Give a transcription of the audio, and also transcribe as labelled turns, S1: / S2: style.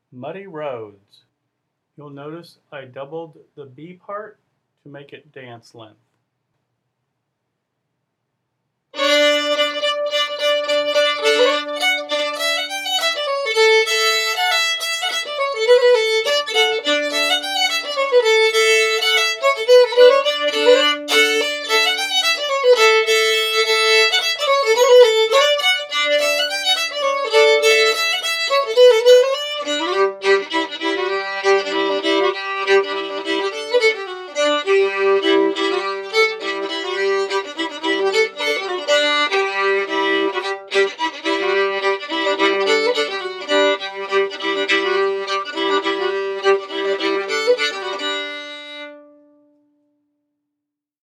S1: Muddy Roads. You'll notice I doubled the B part to make it dance length.